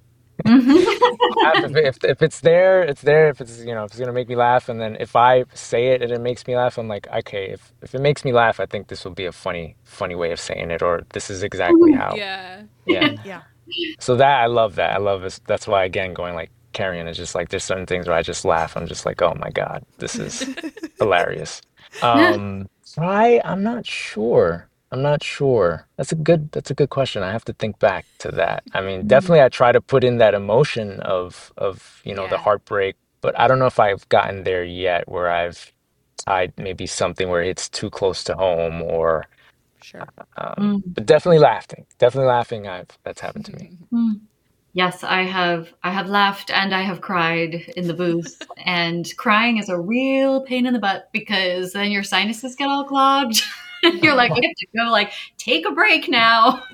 If it's there, it's there. If it's if it's gonna make me laugh, and then if I say it and it makes me laugh, I'm like, okay, if it makes me laugh, I think this will be a funny way of saying it, or this is exactly how. Yeah. So that I love that. I love this. That's why, again, going like Carrion is just like, there's certain things where I just laugh. I'm just like, oh my god, this is hilarious. I'm not sure. I'm not sure. That's a good question. I have to think back to that. I mean, definitely I try to put in that emotion of the Yeah. heartbreak, but I don't know if I've gotten there yet where I've tied maybe something where it's too close to home or Sure. but definitely laughing. Definitely laughing. That's happened to me. Yes, I have laughed and I have cried in the booth. And crying is a real pain in the butt because then your sinuses get all clogged. You're like, you have to go like take a break now.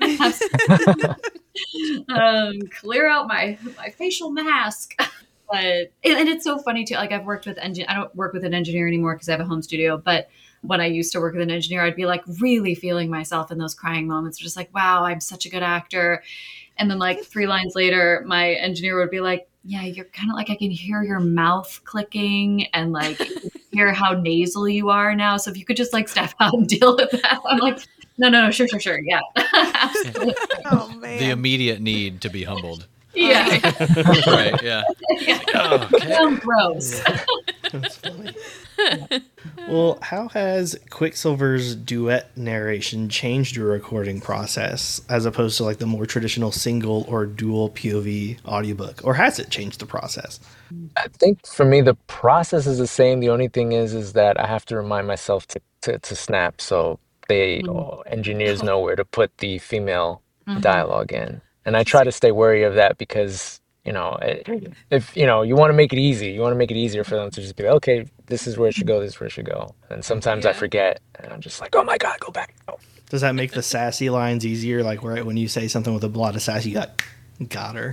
Clear out my facial mask. But and it's so funny too. Like I've worked with I don't work with an engineer anymore because I have a home studio. But when I used to work with an engineer, I'd be like really feeling myself in those crying moments, just like, wow, I'm such a good actor. And then like 3 lines later, my engineer would be like, yeah, you're kind of like, I can hear your mouth clicking and like hear how nasal you are now. So if you could just like step out and deal with that. I'm like, no, sure. Yeah. Absolutely. Oh man. The immediate need to be humbled. Yeah. Right, yeah. Oh, okay. Gross. That's funny. Well, how has Quicksilver's duet narration changed your recording process as opposed to like the more traditional single or dual POV audiobook? Or has it changed the process? I think for me the process is the same. The only thing is that I have to remind myself to snap so engineers know where to put the female dialogue in. And I try to stay wary of that because, if you want to make it easy, you want to make it easier for them to just be like, okay, this is where it should go, this is where it should go. And sometimes I forget and I'm just like, oh my God, go back. Oh. Does that make the sassy lines easier? Like when you say something with a lot of sass, you got her.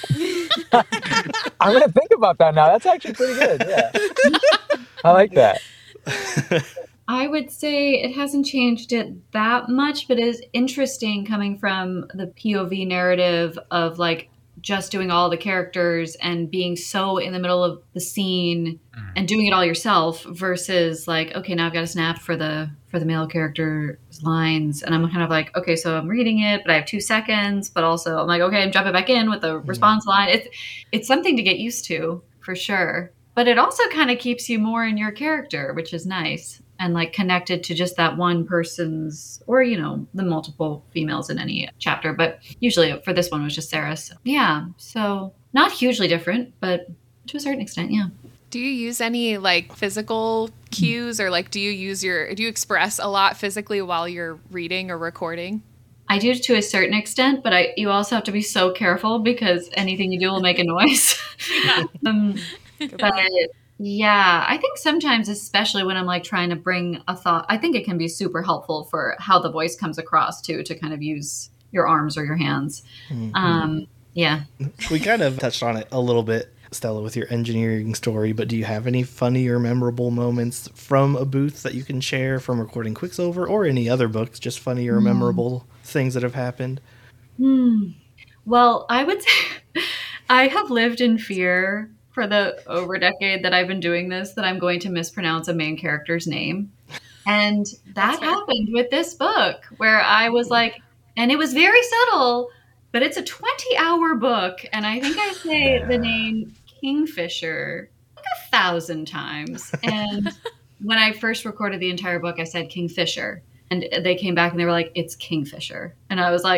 I'm going to think about that now. That's actually pretty good. Yeah. I like that. I would say it hasn't changed it that much, but it is interesting coming from the POV narrative of like just doing all the characters and being so in the middle of the scene and doing it all yourself versus like, okay, now I've got to snap for the male character's lines. And I'm kind of like, okay, so I'm reading it, but I have 2 seconds, but also I'm like, okay, I'm jumping back in with the response line. It's something to get used to for sure. But it also kind of keeps you more in your character, which is nice. And like connected to just that one person's or, the multiple females in any chapter. But usually for this one it was just Sarah. So, yeah. So not hugely different, but to a certain extent, yeah. Do you use any like physical cues or like do you express a lot physically while you're reading or recording? I do to a certain extent, but you also have to be so careful because anything you do will make a noise. But yeah, I think sometimes, especially when I'm like trying to bring a thought, I think it can be super helpful for how the voice comes across too, to kind of use your arms or your hands. Yeah. We kind of touched on it a little bit, Stella, with your engineering story, but do you have any funny or memorable moments from a booth that you can share from recording Quicksilver or any other books, just funny or memorable things that have happened? Well, I would say I have lived in fear for the over decade that I've been doing this, that I'm going to mispronounce a main character's name. And that happened with this book where I was like, and it was very subtle, but it's a 20-hour book. And I think I say the name Kingfisher like 1,000 times. And when I first recorded the entire book, I said Kingfisher. And they came back and they were like, it's Kingfisher. And I was like,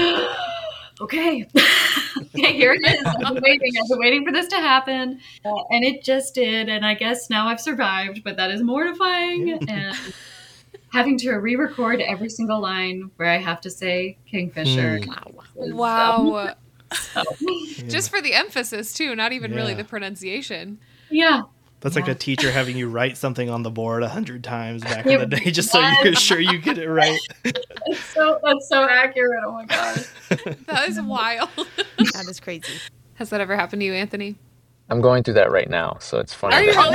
okay. Okay, here it is. I've been waiting for this to happen. And it just did. And I guess now I've survived, but that is mortifying. And having to re-record every single line where I have to say Kingfisher. Wow. Just for the emphasis too, not even really the pronunciation. Yeah. That's like a teacher having you write something on the board 100 times back in the day, just so you're sure you get it right. That's so accurate. Oh my gosh. That is wild. That is crazy. Has that ever happened to you, Anthony? I'm going through that right now, so it's funny. Are you really?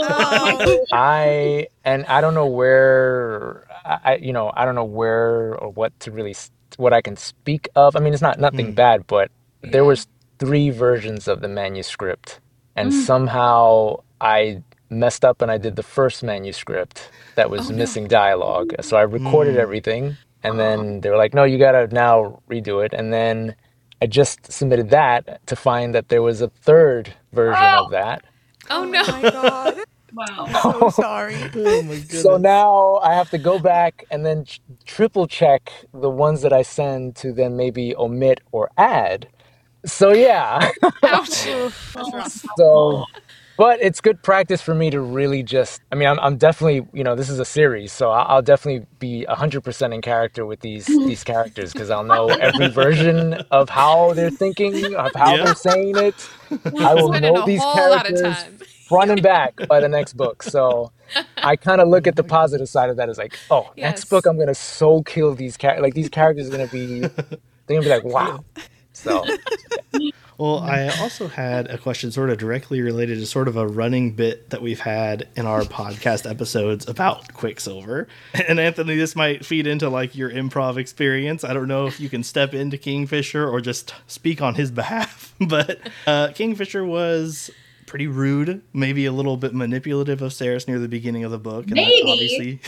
I don't know where I don't know where or what I can speak of. I mean, it's nothing bad, but there was 3 versions of the manuscript, and somehow I messed up and I did the first manuscript that was missing dialogue. So I recorded everything, and then they were like, "No, you gotta now redo it." And then I just submitted that to find that there was a 3rd version of that. Oh no! My God. Wow. So sorry. Oh my goodness. So now I have to go back and then triple check the ones that I send to then maybe omit or add. So yeah. Ouch. That's rough. So, but it's good practice for me to really just, I mean, I'm definitely, this is a series, so I'll definitely be 100% in character with these characters because I'll know every version of how they're thinking, of how they're saying it. I will Spending know a these whole lot of characters time. front and back by the next book. So I kind of look at the positive side of that as like, oh, next book I'm going to so kill these characters. Like these characters are going to be, they're going to be like, wow. So... Well, I also had a question sort of directly related to sort of a running bit that we've had in our podcast episodes about Quicksilver. And Anthony, this might feed into like your improv experience. I don't know if you can step into Kingfisher or just speak on his behalf, but Kingfisher was pretty rude, maybe a little bit manipulative of Saris near the beginning of the book. And Maybe.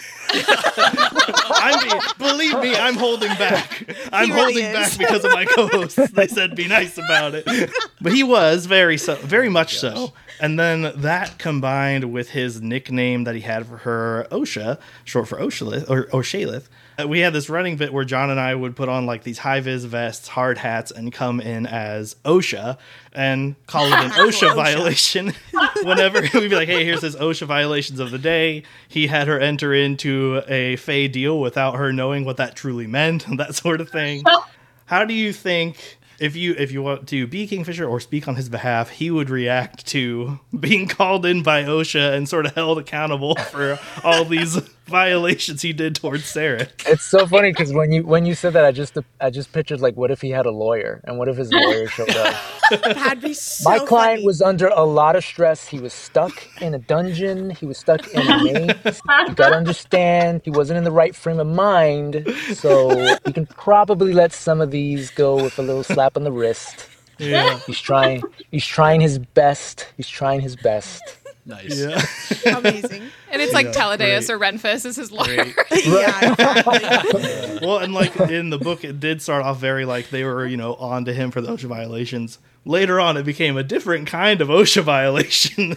Believe me, I'm holding back. I'm really holding is. back because of my co-hosts. They said be nice about it. But he was very much so. And then that combined with his nickname that he had for her, Osha, short for Oshalith, or Oshalith, we had this running bit where John and I would put on like these high-vis vests, hard hats, and come in as Osha and call it an OSHA violation. Whenever we'd be like, hey, here's his OSHA violations of the day. He had her enter into a Fey deal without her knowing what that truly meant, that sort of thing. How do you think... If you want to be Kingfisher or speak on his behalf, he would react to being called in by OSHA and sort of held accountable for all these violations he did towards Sarah. It's so funny because when you said that, I just pictured like, what if he had a lawyer and what if his lawyer showed up? That'd be so My client funny. was under a lot of stress. He was stuck in a dungeon. He was stuck in a maze. You gotta understand, he wasn't in the right frame of mind. So you can probably let some of these go with a little slap on the wrist. Yeah. He's trying his best. He's trying his best. Nice. Yeah. Amazing. And it's like Yeah, Teledeus great. or Renfus is his lawyer. Yeah, exactly. Well, and like in the book, it did start off very like they were, on to him for the OSHA violations. Later on, it became a different kind of OSHA violation,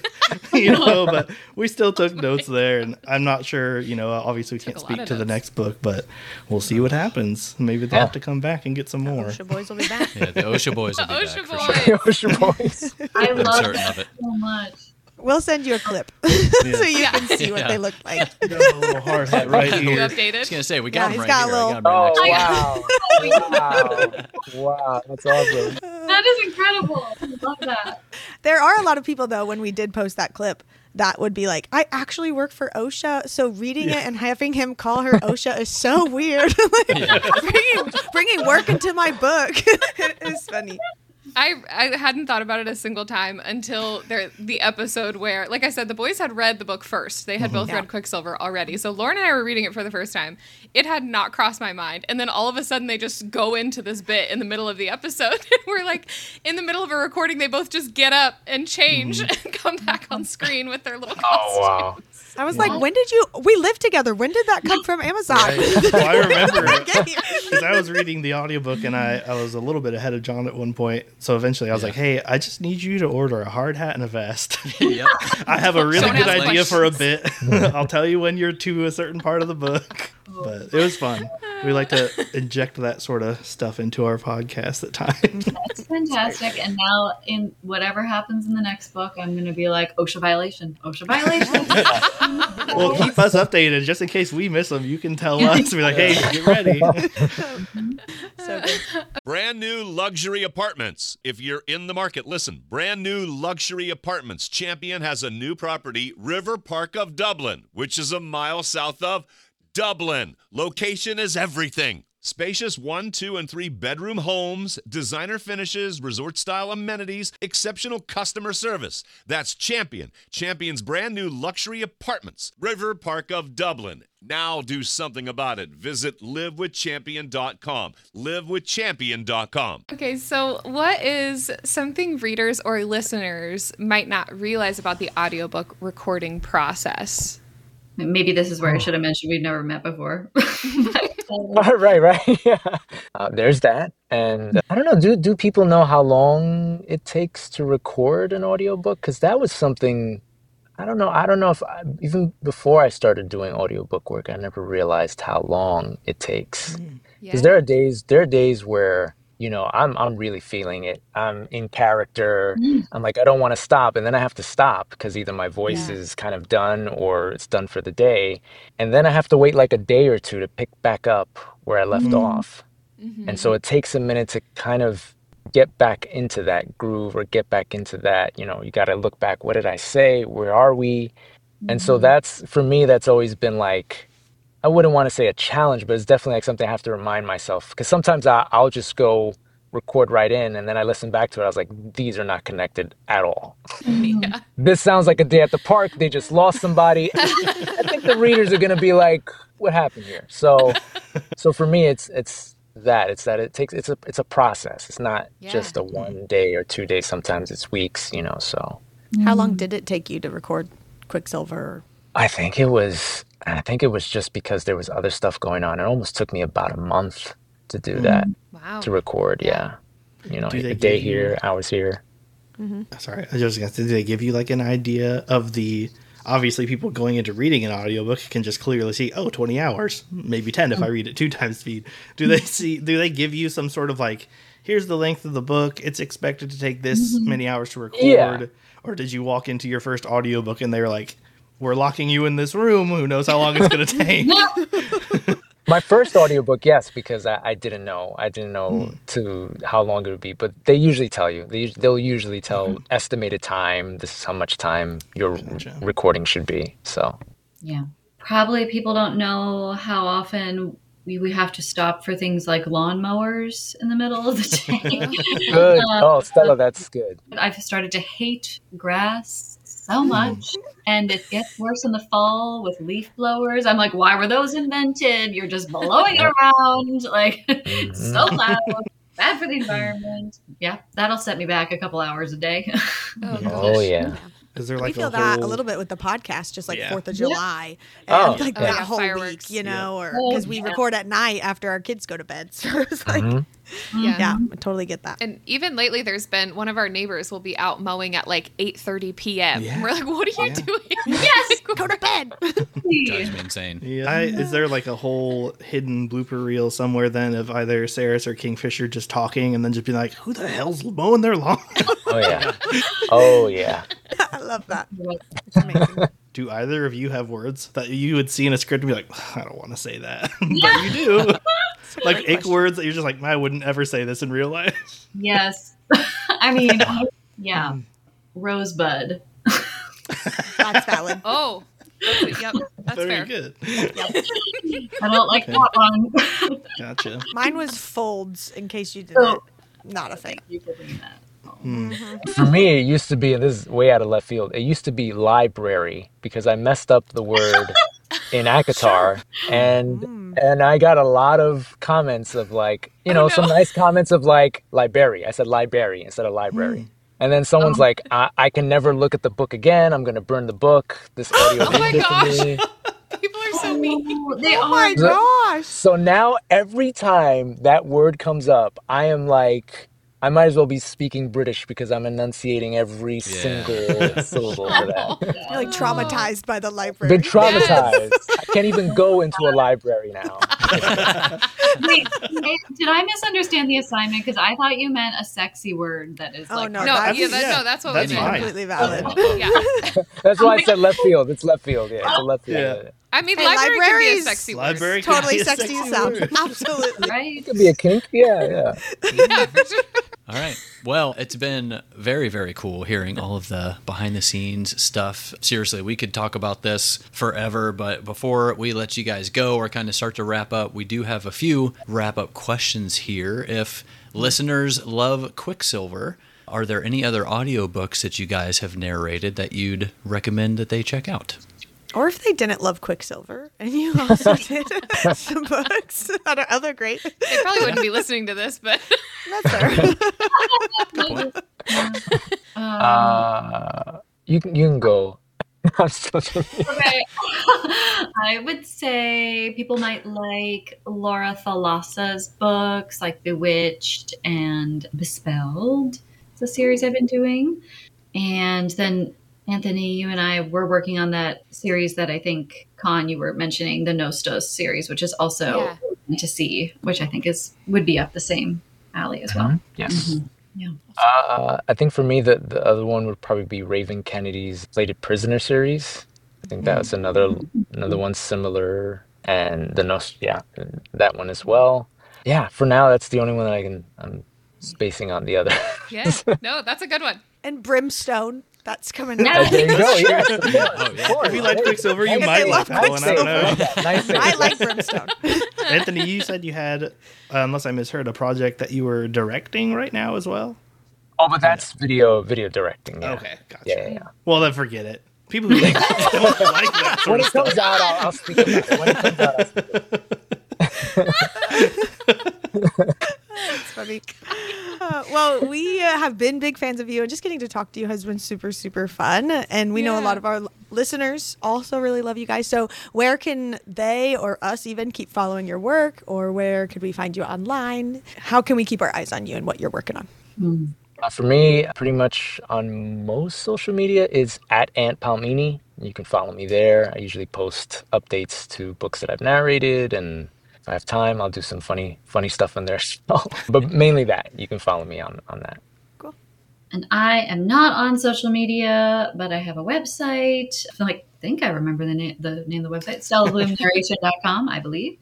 but we still took notes there. And I'm not sure, obviously we can't a lot speak of to the notes. next book, but we'll see what happens. Maybe they'll have to come back and get some more. OSHA boys will be back. Yeah, the OSHA boys will be OSHA back for boys. sure. Ocean Boys. I I'm love certain that of it. so much. We'll send you a clip so you can see what Yeah. they look like. Got a little hard hat right You here. I was updated? gonna say we Yeah, got him he's right got a here. I little- got him right next to me. Wow, that's awesome. That is incredible. I love that. There are a lot of people, though, when we did post that clip, that would be like, I actually work for OSHA, so reading it and having him call her OSHA is so weird. Bringing work into my book. It's funny. I hadn't thought about it a single time until the episode where, like I said, the boys had read the book first. They had both read Quicksilver already. So Lauren and I were reading it for the first time. It had not crossed my mind. And then all of a sudden they just go into this bit in the middle of the episode. And we're like, in the middle of a recording, they both just get up and change and come back on screen with their little costumes. Oh, wow. I was like, we lived together. When did that come from Amazon? Well, I remember Get here. because I was reading the audiobook and I was a little bit ahead of John at one point. So eventually I was like, hey, I just need you to order a hard hat and a vest. Yep. I have a really Don't good ask idea for a questions. bit. I'll tell you when you're to a certain part of the book. But it was fun. We like to inject that sort of stuff into our podcast at times. That's fantastic. And now, in whatever happens in the next book, I'm going to be like, OSHA violation. OSHA violation. Well, keep us updated just in case we miss them. You can tell us. Be like, hey, get ready. So good. Brand new luxury apartments. If you're in the market, listen. Brand new luxury apartments. Champion has a new property, River Park of Dublin, which is a mile south of Dublin. Location is everything. Spacious 1, 2, and 3 bedroom homes, designer finishes, resort-style amenities, exceptional customer service. That's Champion. Champion's brand new luxury apartments, River Park of Dublin. Now do something about it. Visit livewithchampion.com. Livewithchampion.com. Okay, so what is something readers or listeners might not realize about the audiobook recording process? Maybe this is where I should have mentioned we've never met before. Right. Yeah. There's that. And I don't know, do people know how long it takes to record an audiobook? Because that was something I don't know. I don't know if even before I started doing audiobook work, I never realized how long it takes. Because there are days where, I'm really feeling it. I'm in character. I'm like, I don't want to stop. And then I have to stop because either my voice is kind of done or it's done for the day. And then I have to wait like a day or two to pick back up where I left off. And so it takes a minute to kind of get back into that groove or get back into that, you got to look back. What did I say? Where are we? And so for me, that's always been like, I wouldn't want to say a challenge, but it's definitely like something I have to remind myself. Because sometimes I'll just go record right in and then I listen back to it. I was like, these are not connected at all. This sounds like a day at the park. They just lost somebody. I think the readers are going to be like, what happened here? So for me, it's a process. It's not just a 1 day or 2 days. Sometimes it's weeks, so. How long did it take you to record Quicksilver? I think it was just because there was other stuff going on. It almost took me about a month to do that. Wow. To record, yeah. A day here, hours here. Sorry, I just got to. Do they give you like an idea of the? Obviously, people going into reading an audiobook can just clearly see, 20 hours, maybe 10 if I read it 2 times speed. Do they give you some sort of like, here's the length of the book, it's expected to take this many hours to record? Yeah. Or did you walk into your first audiobook and they were like, we're locking you in this room, who knows how long it's going to take? My first audiobook, yes, because I didn't know. I didn't know to how long it would be, but they usually tell you. They'll usually tell estimated time. This is how much time your recording should be. So yeah, probably people don't know how often we have to stop for things like lawnmowers in the middle of the day. Good. Stella, that's good. I've started to hate grass so much, and it gets worse in the fall with leaf blowers. I'm like, why were those invented? You're just blowing it around, like so loud, bad for the environment. Yeah, that'll set me back a couple hours a day. Oh yeah. Is there we like feel that a little bit with the podcast, just like 4th of July, and like that whole fireworks. week, or because we record at night after our kids go to bed. So it's like, I totally get that. And even lately, there's been one of our neighbors will be out mowing at like 8:30 p.m. Yeah. We're like, what are you doing? Yes, go to bed. Drives me insane. Yeah. Is there like a whole hidden blooper reel somewhere then of either Saris or Kingfisher just talking and then just being like, who the hell's mowing their lawn? Oh yeah. Oh yeah. I love that. It's amazing. Do either of you have words that you would see in a script and be like, I don't want to say that, but you do? Like ick words that you're just like, I wouldn't ever say this in real life. Yes. I mean, yeah. Rosebud. That's valid. Oh, yep, that's Very fair. good. I don't like that one. Gotcha. Mine was folds, in case you didn't. Not a thing. Thank you for bringing that. For me, it used to be, and this is way out of left field, it used to be library because I messed up the word in Akatar, and I got a lot of comments of like, some nice comments of like library. I said library instead of library. And then someone's like, I can never look at the book again. I'm going to burn the book. This audio Oh my is gosh. for me. People are so mean. They Oh my are. gosh. So now every time that word comes up, I am like, I might as well be speaking British because I'm enunciating every single syllable for that. You're like traumatized by the library. Been traumatized. I can't even go into a library now. Wait, did I misunderstand the assignment? Because I thought you meant a sexy word that is like. No, that's that's what that's we fine. did. Completely valid. Yeah. That's why I said left field. It's left field. Yeah, it's a left field. Yeah. I mean, Hey, library can be a libraries- sexy word. Library can Totally be a sexy sexy sound. word. Absolutely. Right? It could be a kink. Yeah. Yeah, for sure. All right. Well, it's been very, very cool hearing all of the behind the scenes stuff. Seriously, we could talk about this forever, but before we let you guys go or kind of start to wrap up, we do have a few wrap up questions here. If listeners love Quicksilver, are there any other audiobooks that you guys have narrated that you'd recommend that they check out? Or if they didn't love Quicksilver and you also did some books that are other great. They probably wouldn't be listening to this, but That's fair. You can go. Okay. I would say people might like Laura Thalassa's books like Bewitched and Bespelled. It's a series I've been doing. And then Anthony, you and I were working on that series that I think, Con, you were mentioning, the Nostos series, which is also to see, which I think would be up the same alley as well. Yes. Yeah. I think for me, the other one would probably be Raven Kennedy's Plated Prisoner series. I think that's another one similar, and that one as well. Yeah, for now, that's the only one that I'm spacing on the other. Yeah, no, that's a good one. And Brimstone. That's coming Yeah. out. There you go. Yeah. If you like Quicksilver, you might like that one. I don't know. Nice. I like Brimstone. Anthony, you said you had, unless I misheard, a project that you were directing right now as well? Oh, but that's video directing. Yeah. Okay, gotcha. Yeah. Well, then forget it. People who don't like that sort When of it comes stuff. out, I'll speak about it. When it comes out, I'll speak about it. That's funny. Well, we have been big fans of you, and just getting to talk to you has been super, super fun. And we know a lot of our listeners also really love you guys. So where can they or us even keep following your work, or where could we find you online? How can we keep our eyes on you and what you're working on? For me, pretty much on most social media is at Ant Palmini. You can follow me there. I usually post updates to books that I've narrated, and if I have time, I'll do some funny stuff in there. But mainly that. You can follow me on that. And I am not on social media, but I have a website. I think I remember the name of the website, StellaBloomNarration.com, I believe.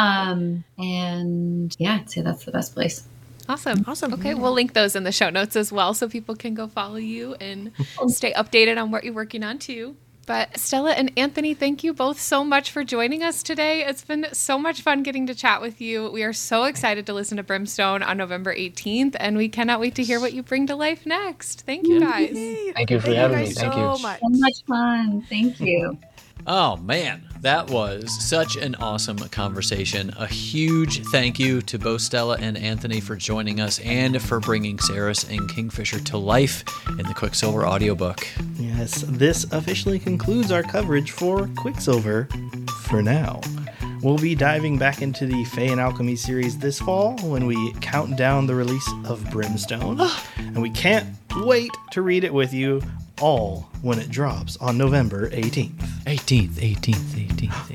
And yeah, I'd say that's the best place. Awesome. Okay, we'll link those in the show notes as well so people can go follow you and stay updated on what you're working on too. But Stella and Anthony, thank you both so much for joining us today. It's been so much fun getting to chat with you. We are so excited to listen to Brimstone on November 18th, and we cannot wait to hear what you bring to life next. Thank you, guys. Thank you for having me. Thank you so much. So much fun. Thank you. Oh, man, that was such an awesome conversation. A huge thank you to both Stella and Anthony for joining us and for bringing Saris and Kingfisher to life in the Quicksilver audiobook. Yes, this officially concludes our coverage for Quicksilver for now. We'll be diving back into the Fae and Alchemy series this fall when we count down the release of Brimstone. And we can't wait to read it with you all when it drops on November 18th. 18th.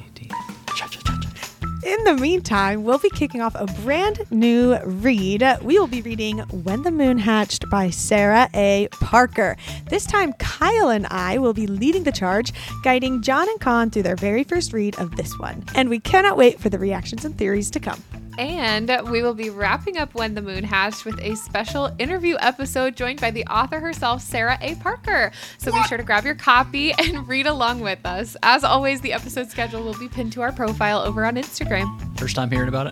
In the meantime, we'll be kicking off a brand new read. We will be reading When the Moon Hatched by Sarah A. Parker. This time, Kyle and I will be leading the charge, guiding John and Con through their very first read of this one. And we cannot wait for the reactions and theories to come. And we will be wrapping up When the Moon Hatched with a special interview episode joined by the author herself, Sarah A. Parker. So be sure to grab your copy and read along with us. As always, the episode schedule will be pinned to our profile over on Instagram. First time hearing about it?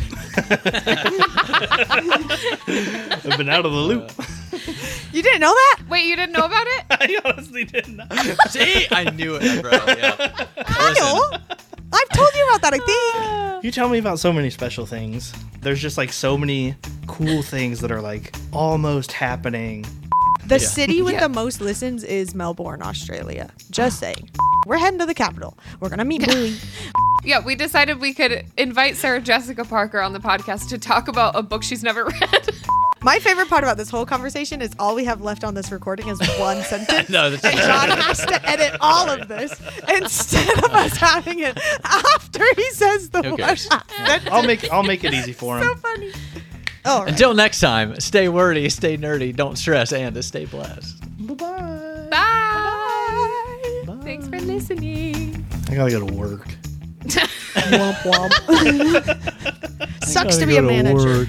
I've been out of the loop. You didn't know that? Wait, you didn't know about it? I honestly didn't know. See? I knew it, bro. Yeah. Kyle, I've told you about that, I think. You tell me about so many special things. There's just like so many cool things that are like almost happening. The city with the most listens is Melbourne, Australia. Just saying. We're heading to the capital. We're going to meet Bluey. Yeah, we decided we could invite Sarah Jessica Parker on the podcast to talk about a book she's never read. My favorite part about this whole conversation is all we have left on this recording is one sentence. No, that's and John has to edit all of this instead of us having it after he says the Who one cares? sentence. I'll make it easy for him. So funny. All right. Until next time, stay wordy, stay nerdy, don't stress, and stay blessed. Bye-bye. Bye. Thanks for listening. I gotta go to work. Womp womp. Sucks to be a manager.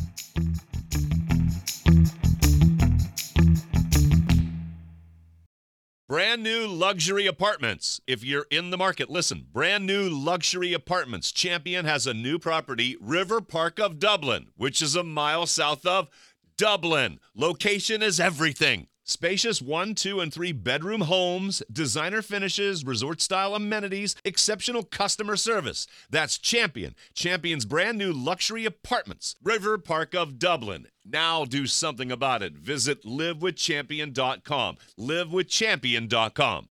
Brand new luxury apartments. If you're in the market, listen. Brand new luxury apartments. Champion has a new property, River Park of Dublin, which is a mile south of Dublin. Location is everything. Spacious 1, 2, and 3 bedroom homes, designer finishes, resort-style amenities, exceptional customer service. That's Champion. Champion's brand new luxury apartments, River Park of Dublin. Now do something about it. Visit livewithchampion.com. livewithchampion.com.